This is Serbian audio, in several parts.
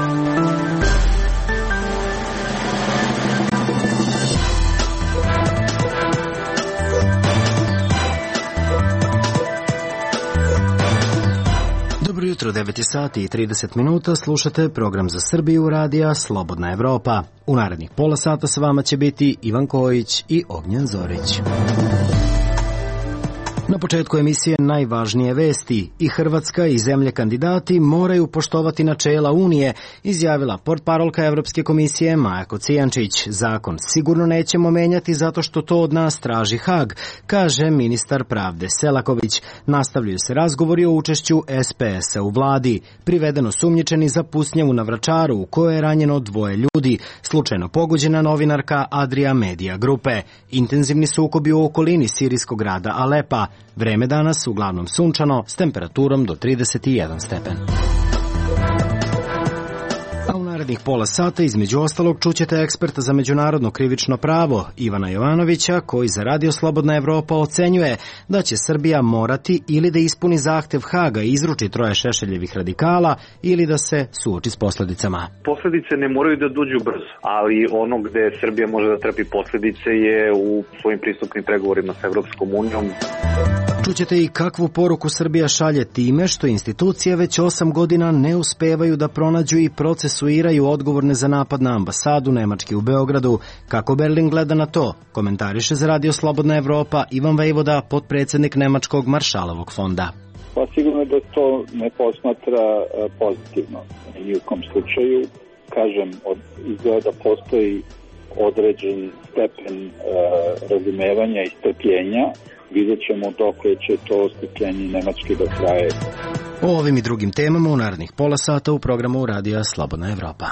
Jutro 9 sati i 30 minuta slušate program za Srbiju radija Slobodna Evropa. U narednih pola sata s vama će biti Ivan Kojić i Ognjen Zorić. Na početku emisije najvažnije vesti. I Hrvatska i zemlje kandidati moraju poštovati načela Unije, izjavila portparolka Evropske komisije Maja Kocijančić. Zakon sigurno nećemo menjati zato što to od nas traži Hag, kaže ministar pravde Selaković. Nastavljaju se razgovori o učešću SPS-a u vladi. Privedeno sumnjičeni za pucnjavu na Vračaru u kojoj je ranjeno 2 ljudi, slučajno pogođena novinarka Adria Media grupe. Intenzivni sukobi u okolini sirijskog grada Alepa. Vreme danas uglavnom sunčano s temperaturom do 31 stepen. A u narednih pola sata između ostalog čućete eksperta za međunarodno krivično pravo Ivana Jovanovića, koji za Radio Slobodna Evropa ocenjuje da će Srbija morati ili da ispuni zahtev Haga i izruči 3 Šešeljevih radikala ili da se suoči s posljedicama. Posledice ne moraju da dođu brzo, ali ono gde Srbija može da trpi posledice je u svojim pristupnim pregovorima s Evropskom unijom. Čućete i kakvu poruku Srbija šalje time što institucije već 8 godina ne uspevaju da pronađu i procesuiraju odgovorne za napad na ambasadu Nemačke u Beogradu. Kako Berlin gleda na to, komentariše za Radio Slobodna Evropa Ivan Vejvoda, potpredsjednik Nemačkog Maršalovog fonda. Pa sigurno da to ne posmatra pozitivno. Ni u kom slučaju, kažem, izgleda da postoji određen stepen razumevanja i strpljenja. Vidjet ćemo dok će to strpljenje Nemačke da traje. O ovim i drugim temama u narednih pola sata u programu Radija Slobodna Evropa.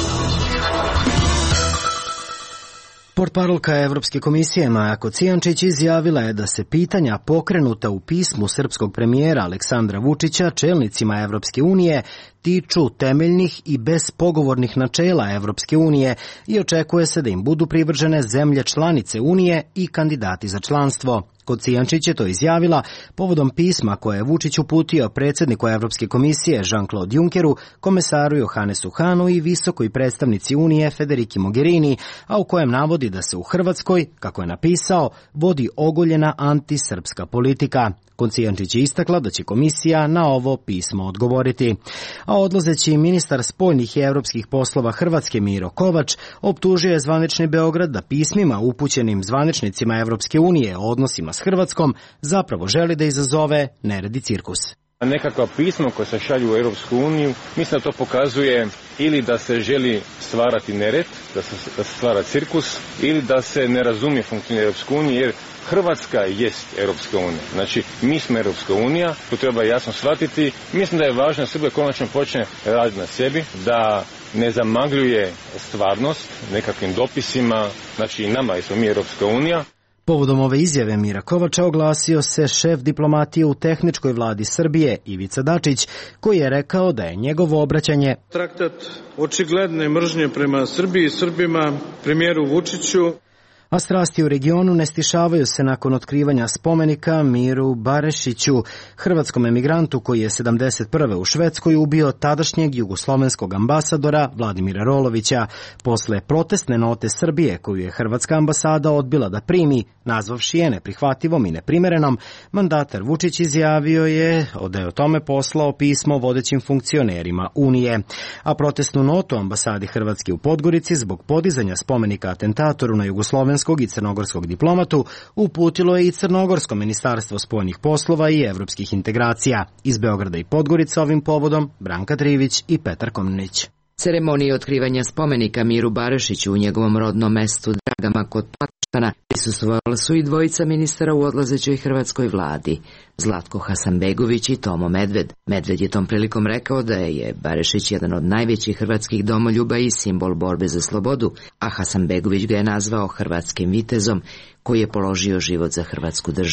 Portparolka Evropske komisije Maja Kocijančić izjavila je da se pitanja pokrenuta u pismu srpskog premijera Aleksandra Vučića čelnicima Evropske unije tiču temeljnih i bespogovornih načela Evropske unije i očekuje se da im budu privržene zemlje članice Unije i kandidati za članstvo. Kocijančić je to izjavila povodom pisma koje je Vučić uputio predsjedniku Evropske komisije Jean-Claude Junckeru, komesaru Johannesu Hahnu i visokoj predstavnici Unije Federiki Mogherini, a u kojem navodi da se u Hrvatskoj, kako je napisao, vodi ogoljena antisrpska politika. Kocijančić je istakla da će komisija na ovo pismo odgovoriti. A odlazeći ministar spoljnih i evropskih poslova Hrvatske Miro Kovač optužio je zvanični Beograd da pismima upućenim zvaničnicima Evropske unije o odnosima s Hrvatskom zapravo želi da izazove nered i cirkus. Nekakva pisma koja se šalju u Europsku uniju, mislim da to pokazuje ili da se želi stvarati nered, da se stvara cirkus, ili da se ne razumije funkcioniranje Europske unije, jer Hrvatska jest Europska unija. Znači, mi smo Europska unija, to treba jasno shvatiti. Mislim da je važno da Srbija konačno počne raditi na sebi, da ne zamagljuje stvarnost nekakvim dopisima, znači i nama smo mi Europska unija. Povodom ove izjave Mira Kovača oglasio se šef diplomatije u tehničkoj vladi Srbije Ivica Dačić, koji je rekao da je njegovo obraćanje traktat očigledne mržnje prema Srbiji i Srbima, premijeru Vučiću. A strasti u regionu ne stišavaju se nakon otkrivanja spomenika Miru Barešiću, hrvatskom emigrantu koji je 71. u Švedskoj ubio tadašnjeg jugoslovenskog ambasadora Vladimira Rolovića. Posle protestne note Srbije koju je hrvatska ambasada odbila da primi, nazvavši je neprihvativom i neprimerenom, mandatar Vučić izjavio je da je o tome poslao pismo vodećim funkcionerima Unije. A protestnu notu ambasadi Hrvatske u Podgorici zbog podizanja spomenika atentatoru na jugoslovenskog i crnogorskog diplomatu uputilo je i Crnogorsko ministarstvo spoljnih poslova i evropskih integracija. Iz Beograda i Podgorica ovim povodom Branka Trivić i Petar Komnenić. Ceremoniji otkrivanja spomenika Miru Barešiću u njegovom rodnom mestu Dragama kod Pakoštana prisustvovali su i dvojica ministara u odlazećoj hrvatskoj vladi, Zlatko Hasanbegović i Tomo Medved. Medved je tom prilikom rekao da je Barešić jedan od najvećih hrvatskih domoljuba i simbol borbe za slobodu, a Hasanbegović ga je nazvao hrvatskim vitezom koji je položio život za hrvatsku državu.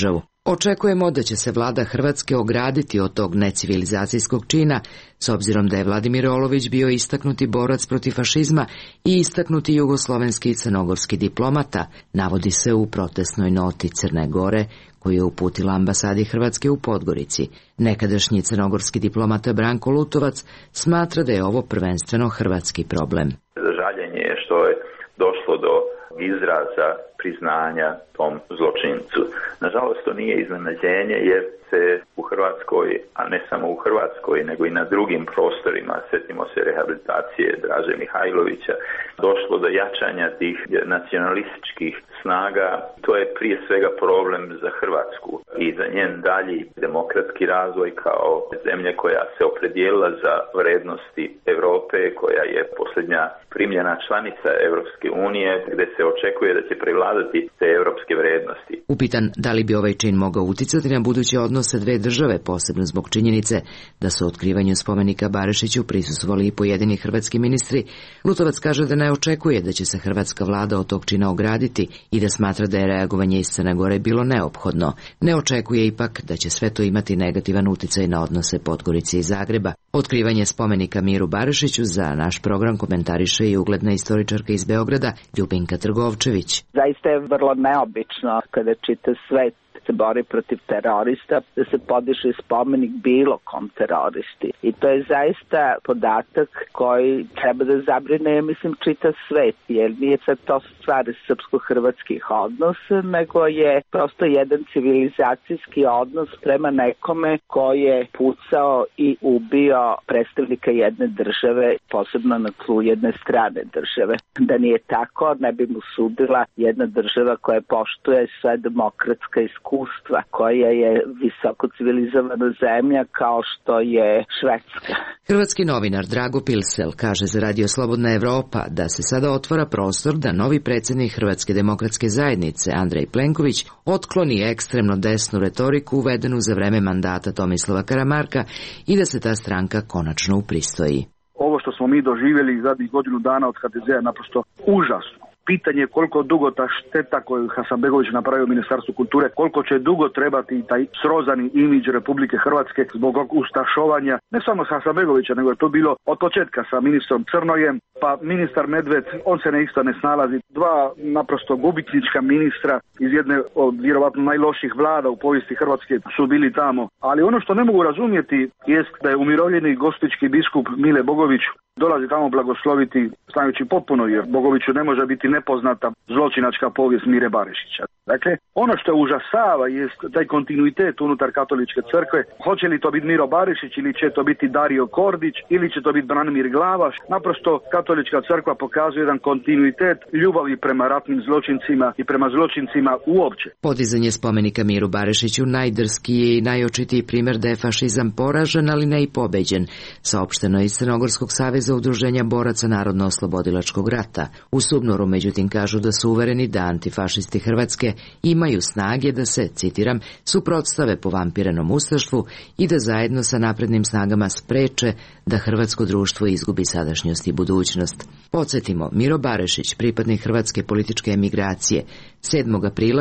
Očekujemo da će se vlada Hrvatske ograditi od tog necivilizacijskog čina, s obzirom da je Vladimir Olović bio istaknuti borac protiv fašizma i istaknuti jugoslovenski i crnogorski diplomata, navodi se u protestnoj noti Crne Gore, koju je uputila ambasadi Hrvatske u Podgorici. Nekadašnji crnogorski diplomata Branko Lutovac smatra da je ovo prvenstveno hrvatski problem. Žaljenje je što je došlo do izraza priznanja tom zločincu. Nažalost, to nije iznenađenje jer se u Hrvatskoj, a ne samo u Hrvatskoj, nego i na drugim prostorima, sjetimo se rehabilitacije Draže Mihajlovića, došlo do jačanja tih nacionalističkih snaga. To je prije svega problem za Hrvatsku i za njen dalji demokratski razvoj kao zemlje koja se opredijelila za vrednosti Europe, koja je posljednja primljena članica Europske unije, gdje se očekuje da će prevladati te europske vrednosti. Upitan da li bi ovaj čin mogao uticati na buduće odnose dve države, posebno zbog činjenice da su otkrivanju spomenika Barišiću prisustvovali i pojedini hrvatski ministri, Lutovac kaže da ne očekuje da će se hrvatska vlada od tog čina ograditi i da smatra da je reagovanje iz Crne Gore bilo neophodno. Ne očekuje ipak da će sve to imati negativan uticaj na odnose Podgorice i Zagreba. Otkrivanje spomenika Miru Barišiću za naš program komentariše i ugledna istoričarka iz Beograda Ljubinka Trgovčević. Zaista je vrlo neobično kada čita svet se bori protiv terorista, da se podiže spomenik bilo kom teroristi. I to je zaista podatak koji treba da zabrine, ja mislim, čitav svet, jer nije sad to stvar srpsko-hrvatskih odnosa, nego je prosto jedan civilizacijski odnos prema nekome koji je pucao i ubio predstavnika jedne države, posebno na tlu jedne strane države. Da nije tako, ne bi mu sudila jedna država koja poštuje sve demokratska iskustva, koja je visoko civilizovana zemlja kao što je Švedska. Hrvatski novinar Drago Pilsel kaže za Radio Slobodna Evropa da se sada otvara prostor da novi predsjednik Hrvatske demokratske zajednice Andrej Plenković otkloni ekstremno desnu retoriku uvedenu za vreme mandata Tomislava Karamarka i da se ta stranka konačno upristoji. Ovo što smo mi doživjeli zadnjih godinu dana od HDZ-a je naprosto užasno. Pitanje je koliko dugo ta šteta koju je Hasanbegović napravio u Ministarstvu kulture, koliko će dugo trebati taj srozani imidž Republike Hrvatske zbog ustašovanja, ne samo Hasanbegovića, nego je to bilo od početka sa ministrom Crnojem, pa ministar Medved, on se isto ne snalazi. Dva naprosto gubitnička ministra iz jedne od vjerovatno najloših vlada u povijesti Hrvatske su bili tamo. Ali ono što ne mogu razumjeti jest da je umirovljeni gospićki biskup Mile Bogović dolazi tamo blagosloviti, znajući potpuno, jer Bogoviću ne može biti nepoznata zločinačka povijest Mire Barišića. Dakle, ono što užasava jest taj kontinuitet unutar katoličke crkve. Hoće li to biti Miro Barišić ili će to biti Dario Kordić ili će to biti Branimir Glavaš. Naprosto katolička crkva pokazuje jedan kontinuitet ljubavi prema ratnim zločincima i prema zločincima uopće. Podizanje spomenika Miru Barišiću najdrskiji i najočitiji primjer da je fašizam poražen, ali ne i pobeđen, saopšteno iz Crnogorskog saveza udruženja boraca Narodno-oslobodilačkog rata. U Subnoru, međutim, kažu da su uvereni da antifašisti Hrvatske imaju snage da se, citiram, suprotstave povampirenom ustaštvu i da zajedno sa naprednim snagama spreče da hrvatsko društvo izgubi sadašnjost i budućnost. Podsjetimo, Miro Barišić, pripadnik hrvatske političke emigracije, 7. aprila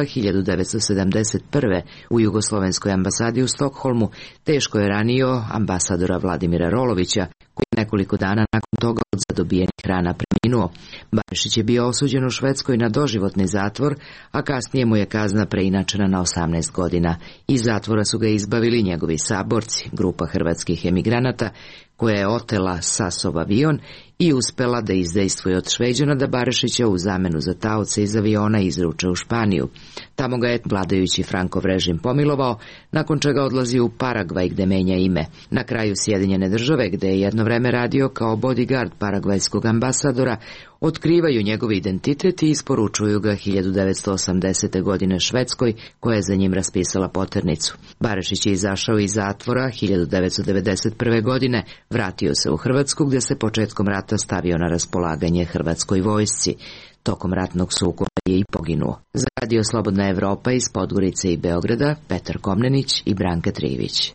1971. u Jugoslovenskoj ambasadi u Stokholmu teško je ranio ambasadora Vladimira Rolovića, koji nekoliko dana nakon toga od zadobijenih rana preminuo. Barišić je bio osuđen u Švedskoj na doživotni zatvor, a kasnije mu je kazna preinačena na 18 godina. Iz zatvora su ga izbavili njegovi saborci, grupa hrvatskih emigranata, koja je otela Sasov avion i uspela da izdejstvuje od Šveđana da Barišića u zamenu za taoce iz aviona izruče u Španiju. Tamo ga je vladajući Frankov režim pomilovao, nakon čega odlazi u Paragvaj gde menja ime. Na kraju Sjedinjene Države, gde je jedno vreme radio kao bodyguard paragvajskog ambasadora, otkrivaju njegov identitet i isporučuju ga 1980. godine Švedskoj, koja je za njim raspisala poternicu. Barišić je izašao iz zatvora 1991. godine, vratio se u Hrvatsku gdje se početkom rata stavio na raspolaganje hrvatskoj vojsci. Tokom ratnog sukoba je i poginuo. Za Radio Slobodna Evropa iz Podgorice i Beograda, Petar Komnenić i Branka Trivić.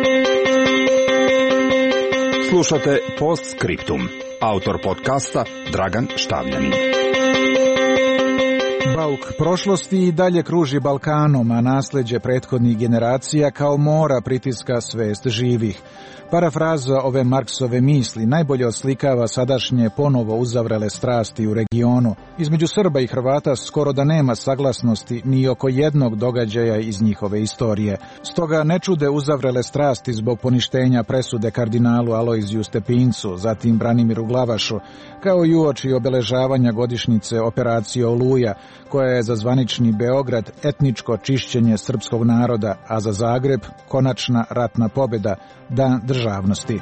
Slušate Postscriptum. Autor podcasta Dragan Štavljanin. Bauk prošlosti i dalje kruži Balkanom, a nasleđe prethodnih generacija kao mora pritiska svest živih. Parafraza ove Marksove misli najbolje oslikava sadašnje ponovo uzavrele strasti u regionu. Između Srba i Hrvata skoro da nema saglasnosti ni oko jednog događaja iz njihove istorije. Stoga ne čude uzavrele strasti zbog poništenja presude kardinalu Alojziju Stepincu, zatim Branimiru Glavašu, kao i uoči obeležavanja godišnjice operacije Oluja, koja je za zvanični Beograd etničko čišćenje srpskog naroda, a za Zagreb konačna ratna pobjeda, dan državnosti.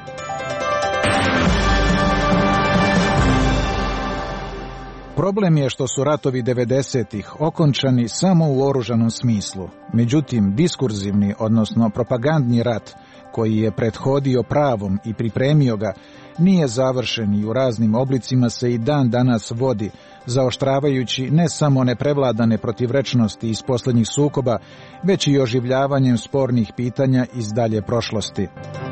Problem je što su ratovi 90-ih okončani samo u oružanom smislu. Međutim, diskurzivni, odnosno propagandni rat, koji je prethodio pravom i pripremio ga, nije završen i u raznim oblicima se i dan danas vodi, zaoštravajući ne samo neprevladane protivrečnosti iz posljednjih sukoba, već i oživljavanjem spornih pitanja iz dalje prošlosti.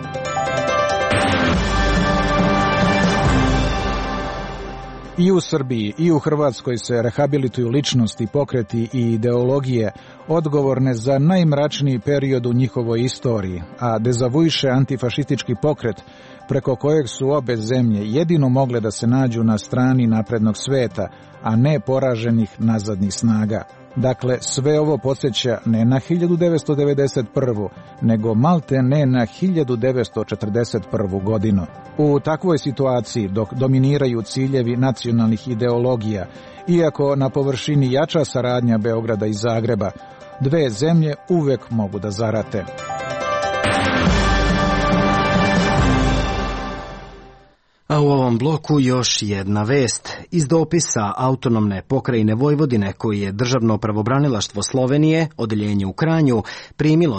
I u Srbiji i u Hrvatskoj se rehabilituju ličnosti, pokreti i ideologije odgovorne za najmračniji period u njihovoj istoriji, a dezavuiše antifašistički pokret preko kojeg su obe zemlje jedino mogle da se nađu na strani naprednog sveta, a ne poraženih nazadnih snaga. Dakle, sve ovo podsjeća ne na 1991. nego malte ne na 1941. godinu. U takvoj situaciji, dok dominiraju ciljevi nacionalnih ideologija, iako na površini jača saradnja Beograda i Zagreba, dve zemlje uvek mogu da zarate. A u ovom bloku još jedna vest. Iz dopisa autonomne pokrajine Vojvodine koji je Državno pravobranilaštvo Slovenije, odeljenje u Kranju, primilo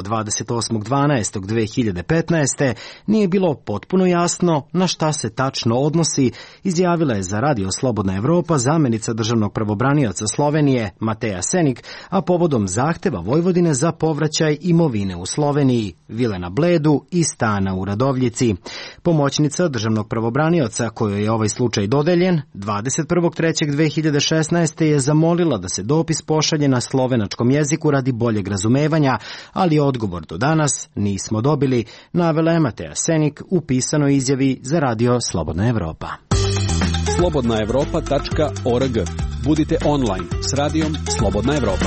28.12.2015. nije bilo potpuno jasno na šta se tačno odnosi, izjavila je za Radio Slobodna Evropa zamenica državnog pravobranioca Slovenije Mateja Senik, a povodom zahteva Vojvodine za povraćaj imovine u Sloveniji, vile na Bledu i stana u Radovljici. Pomoćnica državnog pravobranioca kojoj je ovaj slučaj dodeljen, 21.3.2016. je zamolila da se dopis pošalje na slovenačkom jeziku radi boljeg razumevanja, ali odgovor do danas nismo dobili, navela je Mateja Senik u pisanoj izjavi za Radio Slobodna Evropa. slobodnaevropa.org. Budite online s radijom Slobodna Evropa.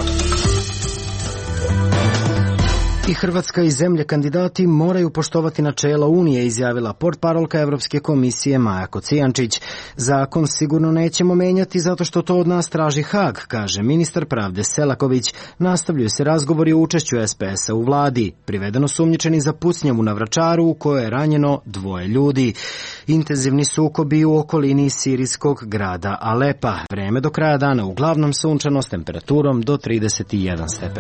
I Hrvatska i zemlje kandidati moraju poštovati načela Unije, izjavila portparolka Evropske komisije Maja Kocijančić. Zakon sigurno nećemo menjati zato što to od nas traži Hag, kaže ministar pravde Selaković. Nastavljaju se razgovori o učešću SPS-a u vladi. Privedeno sumnjičeni za pucnjavu na Vračaru u kojoj je ranjeno 2 ljudi. Intenzivni sukobi u okolini sirijskog grada Alepa. Vreme do kraja dana uglavnom sunčano s temperaturom do 31 stepen.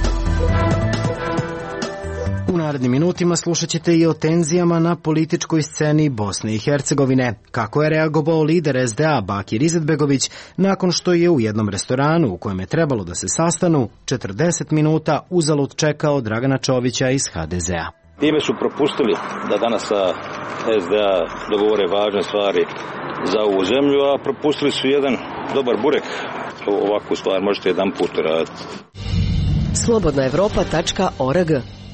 U narednim minutima slušat ćete i o tenzijama na političkoj sceni Bosne i Hercegovine. Kako je reagovao lider SDA Bakir Izetbegović nakon što je u jednom restoranu u kojem je trebalo da se sastanu 40 minuta uzalud čekao Dragana Čovića iz HDZ-a. Time su propustili da danas sa SDA dogovore važne stvari za ovu zemlju, a propustili su jedan dobar burek. Ovakvu stvar možete jedan put raditi. slobodnaevropa.org.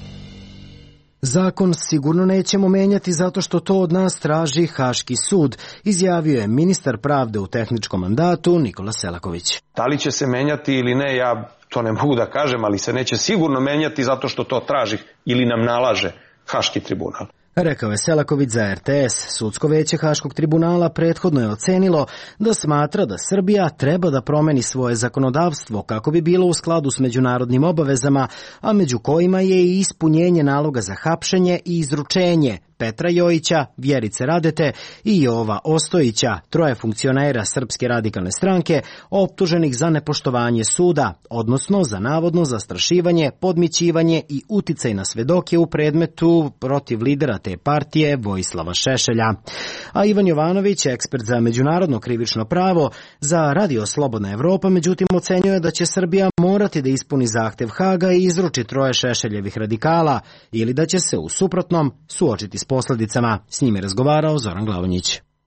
Zakon sigurno nećemo menjati zato što to od nas traži Haški sud, izjavio je ministar pravde u tehničkom mandatu Nikola Selaković. Da li će se menjati ili ne, ja to ne mogu da kažem, ali se neće sigurno menjati zato što to traži ili nam nalaže Haški tribunal. Rekao je Selaković za RTS. Sudsko veće Haškog tribunala prethodno je ocenilo da smatra da Srbija treba da promeni svoje zakonodavstvo kako bi bilo u skladu s međunarodnim obavezama, a među kojima je i ispunjenje naloga za hapšenje i izručenje Petra Jojića, Vjerice Radete i Jova Ostojića, 3 funkcionera Srpske radikalne stranke, optuženih za nepoštovanje suda, odnosno za navodno zastrašivanje, podmićivanje i uticaj na svedoke u predmetu protiv lidera te partije Vojislava Šešelja. A Ivan Jovanović, ekspert za međunarodno krivično pravo, za Radio Slobodna Evropa, međutim ocenjuje da će Srbija morati da ispuni zahtev Haga i izruči 3 Šešeljevih radikala, ili da će se u suprotnom suočiti s posljedicama. S njim je razgovarao Zoran Glavonjić.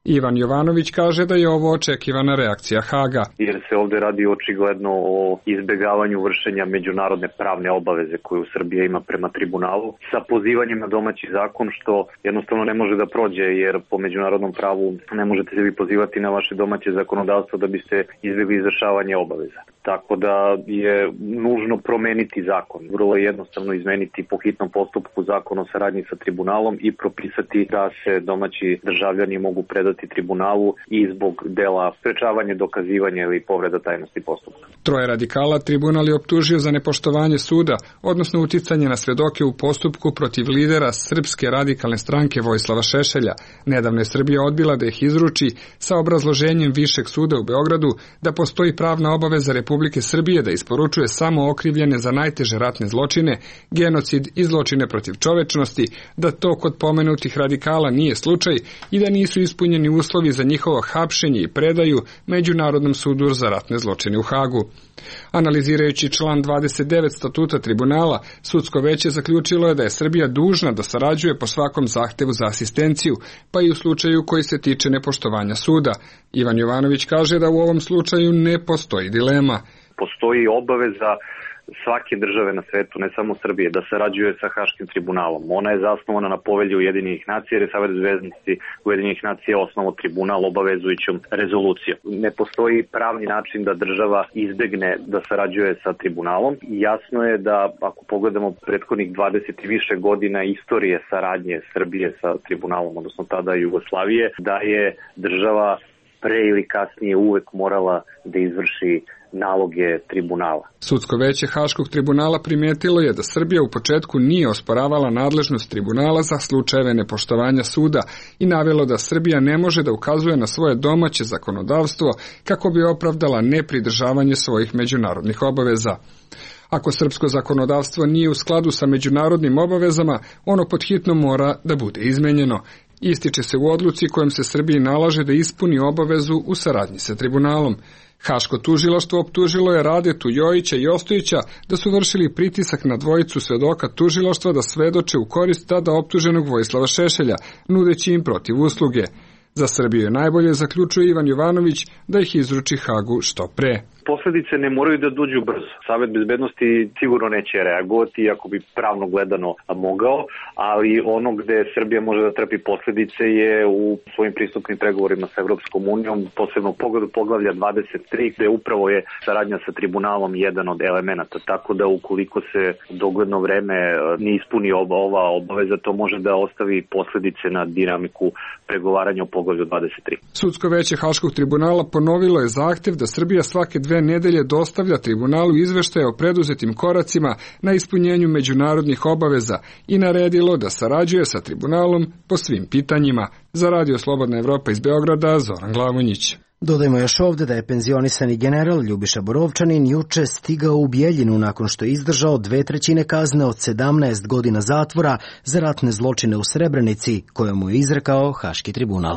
Ivan Jovanović kaže da je ovo očekivana reakcija Haga. Jer se ovde radi očigledno o izbegavanju vršenja međunarodne pravne obaveze koju Srbija ima prema tribunalu sa pozivanjem na domaći zakon, što jednostavno ne može da prođe, jer po međunarodnom pravu ne možete se vi pozivati na vaše domaće zakonodavstvo da biste izbegli izvršavanje obaveza. Tako da je nužno promeniti zakon. Vrlo je jednostavno izmeniti po hitnom postupku zakon o saradnji sa tribunalom i propisati da se domaći državljani mogu predati tribunalu i zbog dela sprečavanja, dokazivanja ili povreda tajnosti postupka. Troje radikala tribunal je optužio za nepoštovanje suda, odnosno uticanje na svedoke u postupku protiv lidera Srpske radikalne stranke Vojislava Šešelja. Nedavno je Srbija odbila da ih izruči sa obrazloženjem Višeg suda u Beogradu da postoji pravna obaveza Republike Srbije da isporučuje samo okrivljene za najteže ratne zločine, genocid i zločine protiv čovečnosti, da to kod pomenutih radikala nije slučaj i da nisu ispunjeni uslovi za njihovo hapšenje i predaju Međunarodnom sudu za ratne zločine u Hagu. Analizirajući član 29 statuta tribunala, sudsko veće zaključilo je da je Srbija dužna da sarađuje po svakom zahtevu za asistenciju, pa i u slučaju koji se tiče nepoštovanja suda. Ivan Jovanović kaže da u ovom slučaju ne postoji dilema. Postoji obaveza svake države na svetu, ne samo Srbije, da sarađuje sa Haškim tribunalom. Ona je zasnovana na povelji Ujedinjenih nacija, jer je Savet bezbednosti Ujedinjenih nacija osnovao tribunal obavezujućom rezolucijom. Ne postoji pravni način da država izbegne da sarađuje sa tribunalom. Jasno je da ako pogledamo prethodnih 20 i više godina istorije saradnje Srbije sa tribunalom, odnosno tada Jugoslavije, da je država pre ili kasnije uvek morala da izvrši naloge tribunala. Sudsko veće Haškog tribunala primetilo je da Srbija u početku nije osporavala nadležnost tribunala za slučajeve nepoštovanja suda i navelo da Srbija ne može da ukazuje na svoje domaće zakonodavstvo kako bi opravdala nepridržavanje svojih međunarodnih obaveza. Ako srpsko zakonodavstvo nije u skladu sa međunarodnim obavezama, ono pod hitno mora da bude izmenjeno. Ističe se u odluci kojom se Srbiji nalaže da ispuni obavezu u saradnji sa tribunalom. Haško tužilaštvo optužilo je Radetu Jojića i Ostojića da su vršili pritisak na dvojicu svedoka tužilaštva da svedoče u korist tada optuženog Vojislava Šešelja, nudeći im protiv usluge. Za Srbiju je najbolje, zaključuje Ivan Jovanović, da ih izruči Hagu što pre. Posledice ne moraju da dođu brzo. Savet bezbednosti sigurno neće reagovati, ako bi pravno gledano mogao, ali ono gde Srbija može da trpi posledice je u svojim pristupnim pregovorima sa Evropskom unijom, posebno u pogledu poglavlja 23, gde upravo je saradnja sa tribunalom jedan od elemenata. Tako da ukoliko se dogledno vreme ne ispuni ova obaveza, to može da ostavi posledice na dinamiku pregovaranja o poglavlju 23. Sudsko veće Haškog tribunala ponovilo je zahtev da Srbija svake 2 nedelje dostavlja tribunalu izveštaje o preduzetim koracima na ispunjenju međunarodnih obaveza i naredilo da sarađuje sa tribunalom po svim pitanjima. Za Radio Slobodna Evropa iz Beograda, Zoran Glavonjić. Dodajmo još ovde da je penzionisani general Ljubiša Borovčanin juče stigao u Bijeljinu nakon što je izdržao 2/3 kazne od 17 godina zatvora za ratne zločine u Srebrenici, koje mu je izrekao Haški tribunal.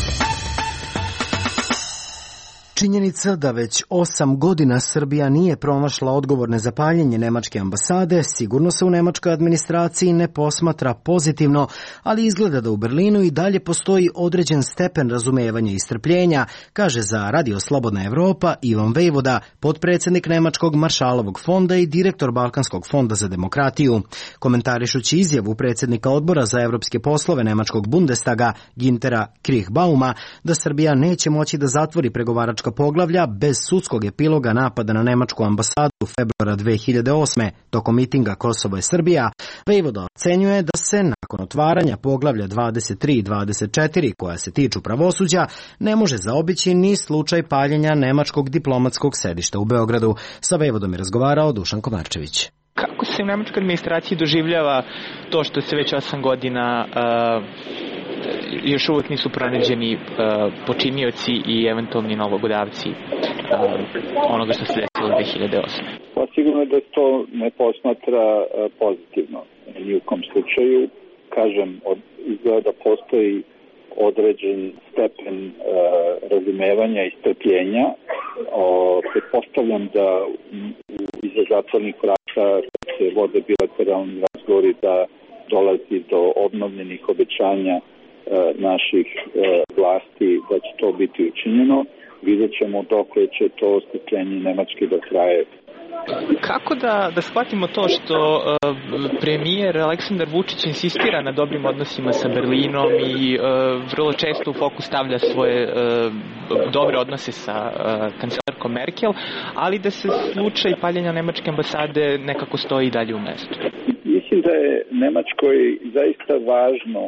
Činjenica da već 8 godina Srbija nije pronašla odgovorne za paljenje nemačke ambasade sigurno se u nemačkoj administraciji ne posmatra pozitivno, ali izgleda da u Berlinu i dalje postoji određen stepen razumevanja i strpljenja, kaže za Radio Slobodna Evropa Ivan Vejvoda, potpredsjednik Nemačkog Maršalovog fonda i direktor Balkanskog fonda za demokratiju. Komentarišući izjavu predsjednika odbora za evropske poslove Nemačkog Bundestaga Gintera Kriechbauma da Srbija neće moći da zatvori pregovaračka poglavlja bez sudskog epiloga napada na nemačku ambasadu u februara 2008. tokom mitinga Kosovo je Srbija, Vejvoda ocenjuje da se nakon otvaranja poglavlja 23 i 24 koja se tiču pravosuđa ne može zaobići ni slučaj paljenja nemačkog diplomatskog sedišta u Beogradu. Sa Vejvodom je razgovarao Dušan Komarčević. Kako se u nemačkoj administraciji doživljava to što se već 8 godina još uvijek nisu pronađeni počinioci i eventualni nalogodavci onoga što se desilo 2008. Pa sigurno da to ne posmatra pozitivno. Ni u kom slučaju, kažem, izgleda da postoji određen stepen razumevanja i strpljenja. Pretpostavljam da iza zatvornih vrata se vode bilateralni razgovori, da dolazi do obnovljenih obećanja naših vlasti da će to biti učinjeno. Vidjet ćemo dokle će to strpljenje Nemačke da traje. Kako da shvatimo to što premijer Aleksandar Vučić insistira na dobrim odnosima sa Berlinom i vrlo često u fokus stavlja svoje dobre odnose sa kancelarkom Merkel, ali da se slučaj paljenja nemačke ambasade nekako stoji dalje u mestu? Mislim da je Nemačkoj zaista važno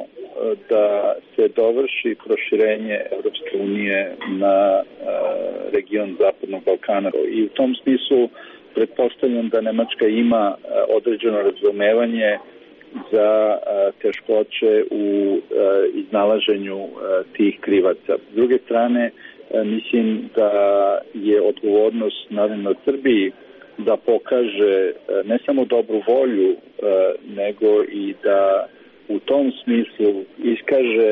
da se dovrši proširenje Evropske unije na region Zapadnog Balkana i u tom smislu pretpostavljam da Nemačka ima određeno razumevanje za teškoće u iznalaženju tih krivaca. S druge strane, mislim da je odgovornost naravno Srbiji da pokaže ne samo dobru volju, nego i da u tom smislu iskaže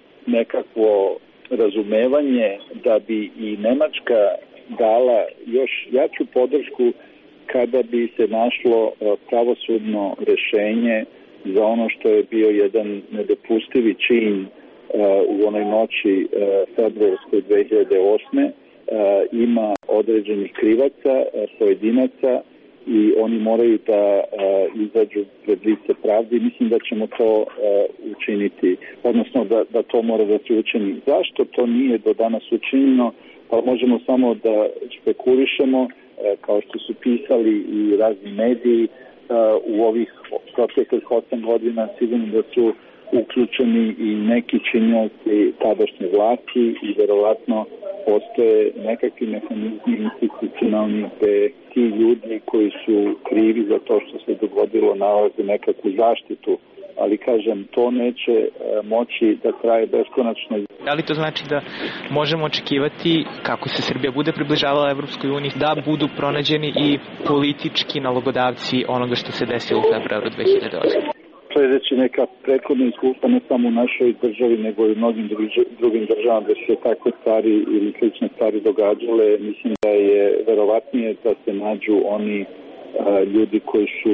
nekakvo razumevanje da bi i Nemačka dala još jaču podršku kada bi se našlo pravosudno rešenje za ono što je bio jedan nedopustivi čin u onoj noći februarskoj 2008. Ima određenih krivaca, pojedinaca i oni moraju da izađu pred lice pravde. Mislim da ćemo to učiniti, odnosno da to mora da se učini. Zašto to nije do danas učinjeno? Pa možemo samo da špekulišemo, kao što su pisali i razni mediji u ovih proteklih 8 godina, sigurno da su uključeni i neki činioci tadašnje vlasti i verovatno postoje nekakvi mehanizmi institucionalni gde ti ljudi koji su krivi za to što se dogodilo nalaze nekakvu zaštitu, ali kažem, to neće moći da traje beskonačno. Da li to znači da možemo očekivati, kako se Srbija bude približavala Evropskoj uniji, da budu pronađeni i politički nalogodavci onoga što se desilo u februaru 2008? To je reći neka prethodna iskustva ne samo u našoj državi, nego i u mnogim drugim državama da se takve stvari ili slične stvari događale. Mislim da je verovatnije da se nađu oni ljudi koji su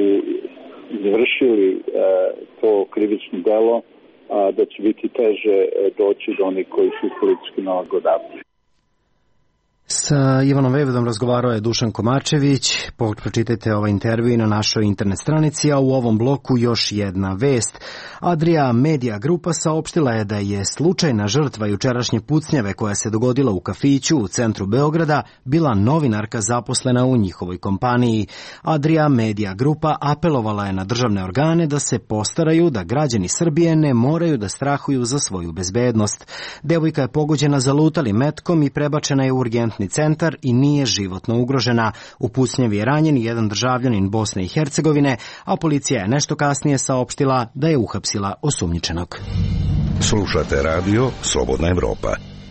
izvršili to krivično delo, a da će biti teže doći do onih koji su politički nalogodavci. Sa Ivanom Vejvodom razgovarao je Dušan Komačević. Pročitajte ovaj intervju na našoj internet stranici, a u ovom bloku još jedna vest. Adria Media Grupa saopštila je da je slučajna žrtva jučerašnje pucnjave koja se dogodila u kafiću u centru Beograda bila novinarka zaposlena u njihovoj kompaniji. Adria Media Grupa apelovala je na državne organe da se postaraju da građani Srbije ne moraju da strahuju za svoju bezbednost. Devojka je pogođena zalutalim metkom i prebačena je u urgentni centar i nije životno ugrožena. U pucnjavi je ranjen jedan državljanin Bosne i Hercegovine, a policija je nešto kasnije saopštila da je uhapsila osumnjičenog. Slušate radio Slobodna Evropa.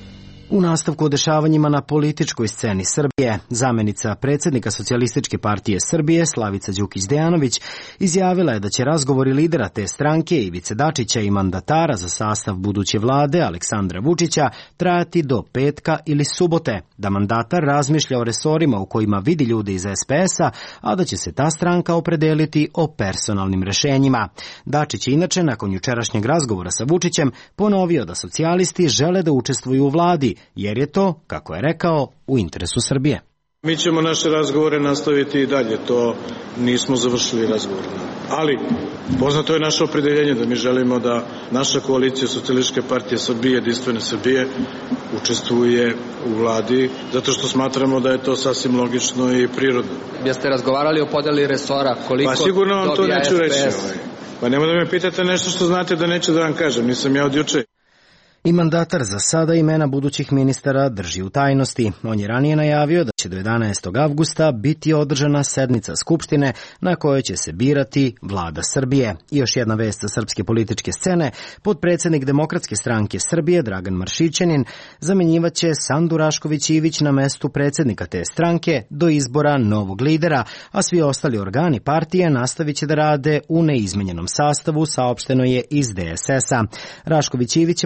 U nastavku o dešavanjima na političkoj sceni Srbije, zamenica predsjednika Socijalističke partije Srbije Slavica Đukić-Dejanović izjavila je da će razgovori lidera te stranke Ivice Dačića i mandatara za sastav buduće vlade Aleksandra Vučića trajati do petka ili subote, da mandatar razmišlja o resorima u kojima vidi ljude iz SPS-a, a da će se ta stranka opredeliti o personalnim rešenjima. Dačić je inače nakon jučerašnjeg razgovora sa Vučićem ponovio da socijalisti žele da učestvuju u vladi, jer je to, kako je rekao, u interesu Srbije. Mi ćemo naše razgovore nastaviti i dalje, to nismo završili razgovor. Ali, poznato je naše opredeljenje da mi želimo da naša koalicija Socijalističke partije Srbije, Jedinstvene Srbije, učestvuje u vladi, zato što smatramo da je to sasvim logično i prirodno. Jeste razgovarali o podeli resora? Koliko pa sigurno vam to neću reći. Pa nemoj da me pitate nešto što znate da neću da vam kažem, nisam ja od juče. I mandatar za sada imena budućih ministara drži u tajnosti. On je ranije najavio da će do 11. avgusta biti održana sednica Skupštine na kojoj će se birati vlada Srbije. I još jedna vest sa srpske političke scene. Potpredsjednik Demokratske stranke Srbije Dragan Maršićanin zamjenjivaće Sandu Rašković-Ivić na mestu predsjednika te stranke do izbora novog lidera, a svi ostali organi partije nastavit će da rade u neizmenjenom sastavu, saopšteno je iz DSS-a. Rašković-Ivić je, podsjetimo,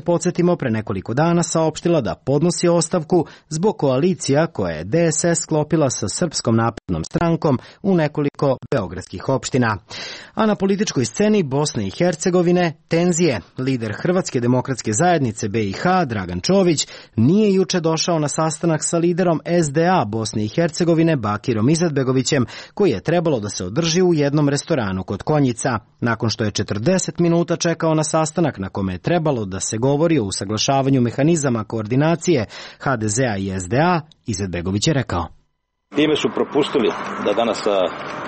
recimo pre nekoliko dana saopštila da podnosi ostavku zbog koalicija koje je DSS sklopila sa Srpskom naprednom strankom u nekoliko beogradskih opština. A na političkoj sceni Bosne i Hercegovine tenzije. Lider Hrvatske demokratske zajednice BiH Dragan Čović nije juče došao na sastanak sa liderom SDA Bosne i Hercegovine Bakirom Izetbegovićem, koji je trebalo da se održi u jednom restoranu kod Konjica. Nakon što je 40 minuta čekao na sastanak na kome je trebalo da se govori o usaglašavanju mehanizama koordinacije HDZ-a i SDA, Izetbegović je rekao: Time su propustili da danas sa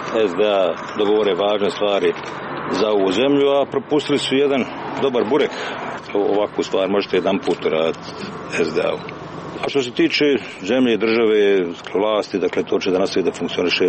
SDA dogovore važne stvari za ovu zemlju, a propustili su jedan dobar burek. Ovakvu stvar možete jedan put raditi SDA-u. A što se tiče zemlje i države, vlasti, dakle to će da nastavi da funkcioniše,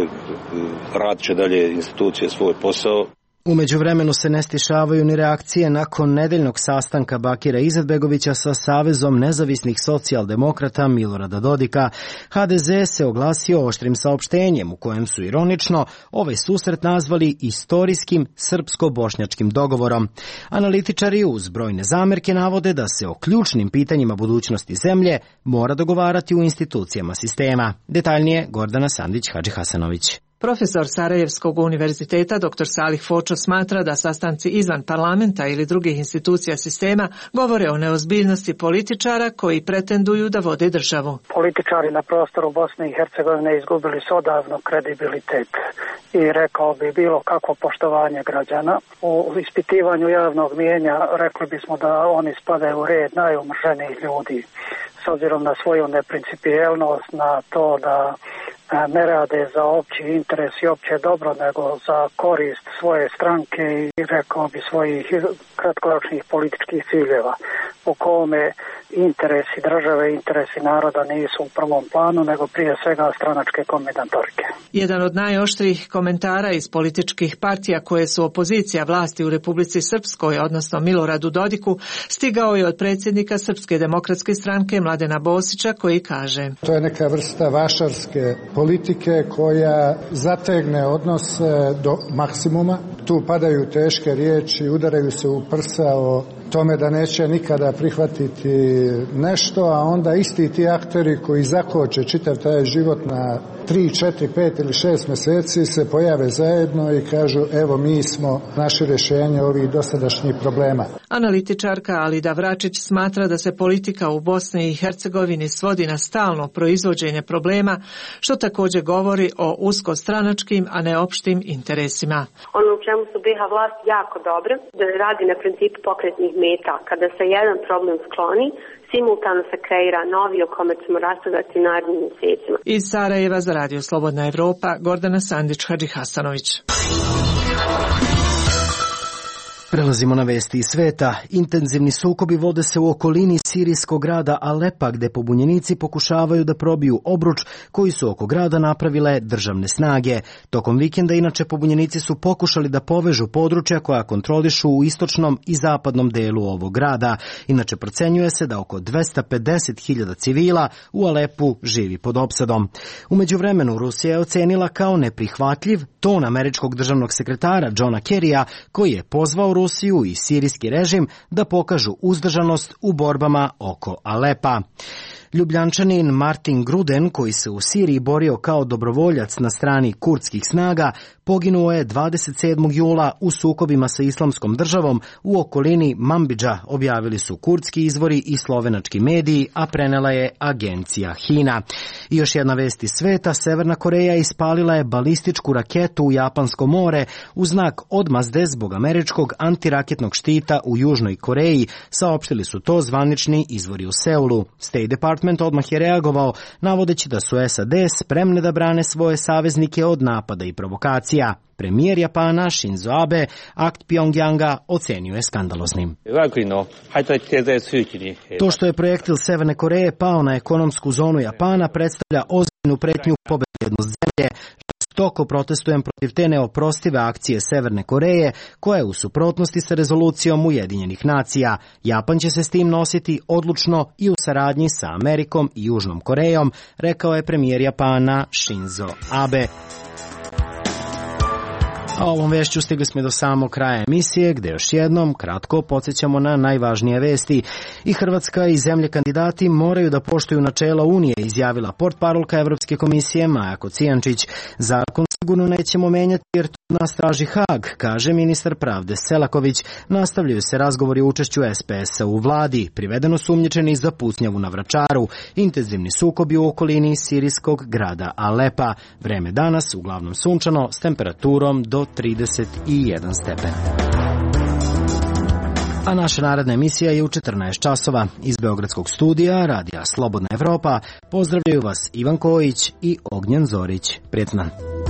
radit će dalje institucije svoj posao. U međuvremenu se ne stišavaju ni reakcije nakon nedeljnog sastanka Bakira Izetbegovića sa Savezom nezavisnih socijaldemokrata Milorada Dodika. HDZ se oglasio oštrim saopštenjem u kojem su ironično ovaj susret nazvali istorijskim srpsko-bošnjačkim dogovorom. Analitičari uz brojne zamerke navode da se o ključnim pitanjima budućnosti zemlje mora dogovarati u institucijama sistema. Detaljnije Gordana Sandić-Hadžihasanović. Profesor Sarajevskog univerziteta dr. Salih Fočo smatra da sastanci izvan parlamenta ili drugih institucija sistema govore o neozbiljnosti političara koji pretenduju da vode državu. Političari na prostoru Bosne i Hercegovine izgubili su odavno kredibilitet i rekao bi bilo kakvo poštovanje građana. U ispitivanju javnog mijenja rekli bismo da oni spadaju u red najumrženijih ljudi s obzirom na svoju neprincipijelnost, na to da ne rade za opći interes i opće dobro, nego za korist svoje stranke i rekao bi svojih kratkoročnih političkih ciljeva, u kome interesi države i interesi naroda nisu u prvom planu, nego prije svega stranačke kombinatorike. Jedan od najoštrijih komentara iz političkih partija koje su opozicija vlasti u Republici Srpskoj, odnosno Miloradu Dodiku, stigao je od predsjednika Srpske demokratske stranke Mladena Bosića, koji kaže: To je neka vrsta vašarske politike koja zategne odnose do maksimuma. Tu padaju teške riječi, udaraju se u prsa o tome da neće nikada prihvatiti nešto, a onda isti ti akteri koji zakoče čitav taj život na 3, 4, 5 ili 6 mjeseci se pojave zajedno i kažu evo mi smo naše rješenje ovih dosadašnjih problema. Analitičarka Alida Vračić smatra da se politika u Bosni i Hercegovini svodi na stalno proizvođenje problema, što također govori o uskostranačkim, a ne opštim interesima. Ono u čemu su BiH vlast jako dobro, da radi na principu pokretnih meta. Kada se jedan problem skloni, simultano se kreira novi o kome ćemo raspravljati narednim mjesecima. Iz Sarajeva za Radio Slobodna Evropa, Gordana Sandić-Hadžihasanović. Prelazimo na vesti iz sveta. Intenzivni sukobi vode se u okolini sirijskog grada Alepa, gde pobunjenici pokušavaju da probiju obruč koji su oko grada napravile državne snage. Tokom vikenda, inače, pobunjenici su pokušali da povežu područja koja kontrolišu u istočnom i zapadnom delu ovog grada. Inače, procenjuje se da oko 250.000 civila u Alepu živi pod opsadom. U međuvremenu, Rusija je ocenila kao neprihvatljiv ton američkog državnog sekretara Johna Kerrya, koji je pozvao Rusiju i sirijski režim da pokažu uzdržanost u borbama oko Alepa. Ljubljančanin Martin Gruden, koji se u Siriji borio kao dobrovoljac na strani kurdskih snaga, poginuo je 27. jula u sukobima sa Islamskom državom u okolini Manbidža, objavili su kurdski izvori i slovenački mediji, a prenela je agencija HINA. I još jedna vest iz sveta, Severna Koreja ispalila je balističku raketu u Japansko more u znak odmazde zbog američkog antiraketnog štita u Južnoj Koreji, saopštili su to zvanični izvori u Seulu. State Department odmah je reagovao, navodeći da su SAD spremne da brane svoje saveznike od napada i provokacija. Premijer Japana Shinzo Abe akt Pjongjanga ocenio je skandaloznim. To što je projektil Severne Koreje pao na ekonomsku zonu Japana predstavlja ozbiljnu pretnju po bezbednost zemlje. Žestoko protestujem protiv te neoprostive akcije Severne Koreje, koja je u suprotnosti sa rezolucijom Ujedinjenih nacija. Japan će se s tim nositi odlučno i u saradnji sa Amerikom i Južnom Korejom, rekao je premijer Japana Shinzo Abe. A ovom vešću stigli smo do samog kraja emisije, gde još jednom kratko podsjećamo na najvažnije vesti. I Hrvatska i zemlje kandidati moraju da poštuju načela Unije, izjavila portparolka Evropske komisije Maja Kocijančić. Zakon sigurno nećemo menjati jer to nas traži Hag, kaže ministar pravde Selaković. Nastavljaju se razgovori o učešću SPS-a u vladi, privedeno sumnjičeni za pucnjavu na Vračaru, intenzivni sukobi u okolini sirijskog grada Alepa. Vreme danas uglavnom sunčano s temperaturom do 31 stepen. A naša naredna emisija je u 14 časova. Iz Beogradskog studija Radija Slobodna Evropa pozdravljaju vas Ivan Kojić i Ognjen Zorić. Prijetno.